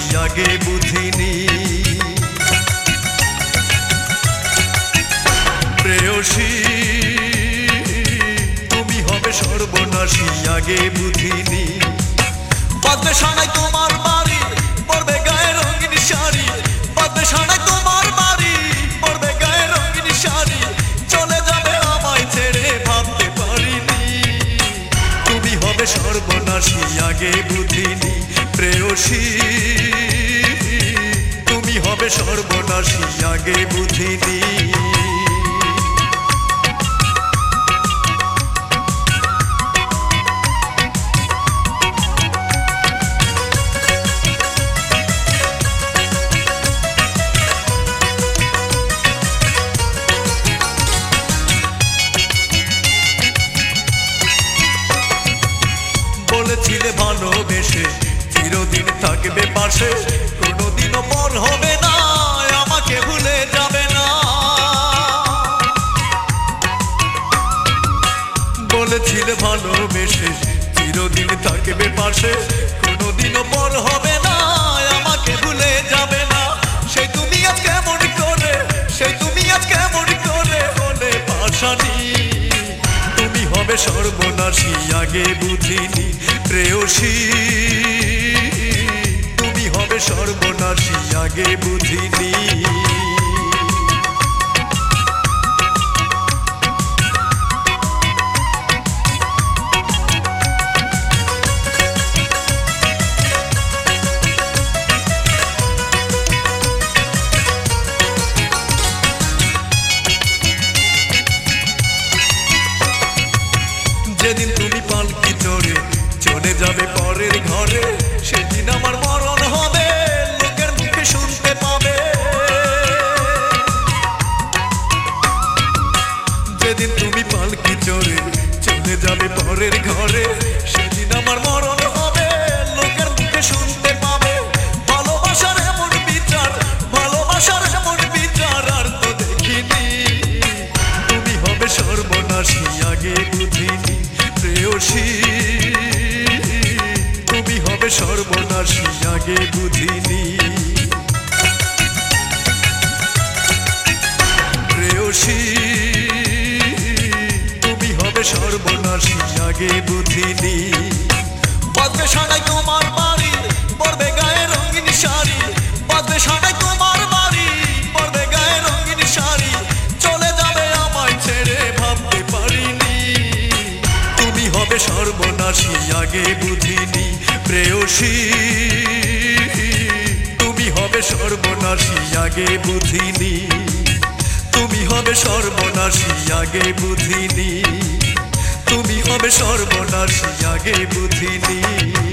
আগে বুঝিনি। প্রেয়সী তুমি হবে সর্বনাশী আগে বুঝিনি। বাজবে সানাই তোমার বাড়ি, পরবে গায়ে রঙিন শাড়ি। বাজবে সানাই তোমার বাড়ি, পরবে গায়ে রঙিন শাড়ি। চলে যাবে আমায় ছেড়ে ভাবতে পারিনি। তুমি হবে সর্বনাশী আগে বুঝিনি। প্রেয়সী তুমি হবে সর্বনাশী আগে বুঝিনি। বলেছিলে ভালোবেসে চিরদিন থাকবে পাশে, কোনোদিনও পর হবে না, আমাকে ভুলে যাবে না। বলেছিলে ভালোবেসে চিরদিন থাকবে পাশে, কোনোদিনও পর হবে না, আমাকে ভুলে যাবে না। সেই তুমি আজ কেমন করে, সেই তুমি আজ কেমন করে হলে পাশানি। তুমি হবে সর্বনাশী আগে বুঝিনি। প্রেয়সী তুমি হবে সর্বনাশী আগে বুঝিনি। যেদিন তুমি পালকি চড়ে চলে যাবে পরের ঘরে, সেদিন আমার মরণ হবে, লোকের মুখে শুনতে পাবে। যেদিন তুমি পালকি চড়ে চলে যাবে পরের ঘরে, সেদিন আমার মরণ হবে, লোকের মুখে শুনতে পাবে। ভালোবাসার এমন বিচার, ভালোবাসার এমন বিচার আর তো দেখিনি। তুমি হবে সর্বনাশী আগে বুঝিনি। প্রেয়সী তুমি হবে সর্বনাশী আগে বুঝিনি। প্রেয়সী তুমি হবে সর্বনাশী আগে বুঝিনি। বাজবে সানাই তোমার বাড়ি, পরবে গায়ে রঙিন শাড়ি। বাজবে সানাই তোমার বাড়ি, পরবে গায়ে রঙিন শাড়ি। চলে যাবে আমায় ছেড়ে ভাবতে পারিনি। তুমি হবে সর্বনাশী আগে বুঝিনি। প্রেয়সী তুমি হবে সর্বনাশী আগে বুঝিনি। তুমি হবে সর্বনাশী আগে বুঝিনি। তুমি হবে সর্বনাশী আগে বুঝিনি।